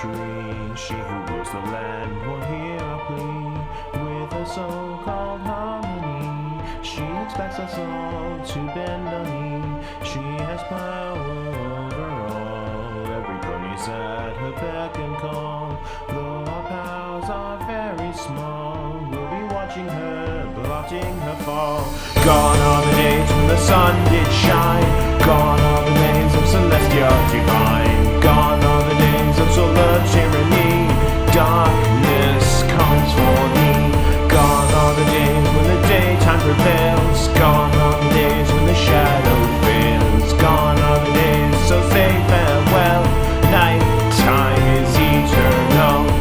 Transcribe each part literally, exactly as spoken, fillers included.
tree, she who rules the land won't hear our plea. With her so-called harmony, she expects us all to bend a knee. She has power over all, every pony's at her beck and call. Though our powers are very small, we'll be watching her, blotting her fall. Gone are the days when the sun did shine, gone are the days of celestial divine, gone are the days of solar tyranny. Darkness comes for thee. Gone are the days when the daytime prevails, gone are the days when the shadow fails. Gone are the days, so say farewell, night time is eternal.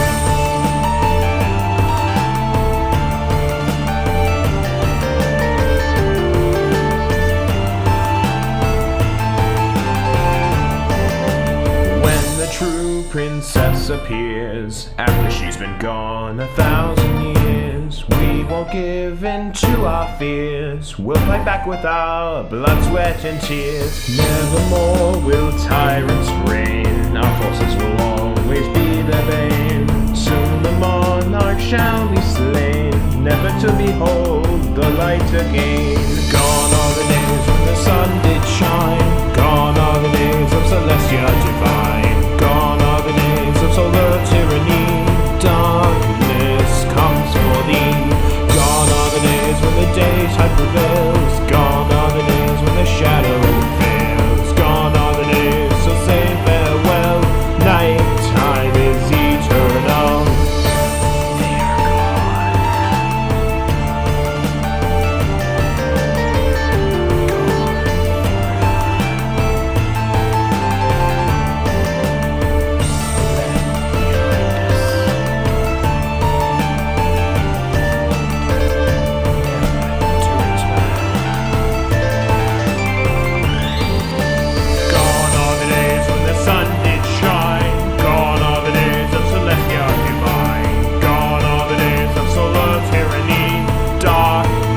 True princess appears after she's been gone a thousand years. We won't give in to our fears, we'll fight back with our blood, sweat and tears. Nevermore will tyrants reign, our forces will always be their bane. Soon the monarch shall be slain, never to behold the light again. Gone are the days when the sun did shine, gone are the days of celestial divine, gone are the days of solar tyranny. Darkness comes for thee. Gone are the days when the daytime prevails, gone are the days when the shadow fails. Gone are the days, so say farewell, night time is eternal. They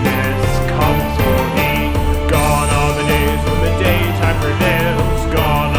Gone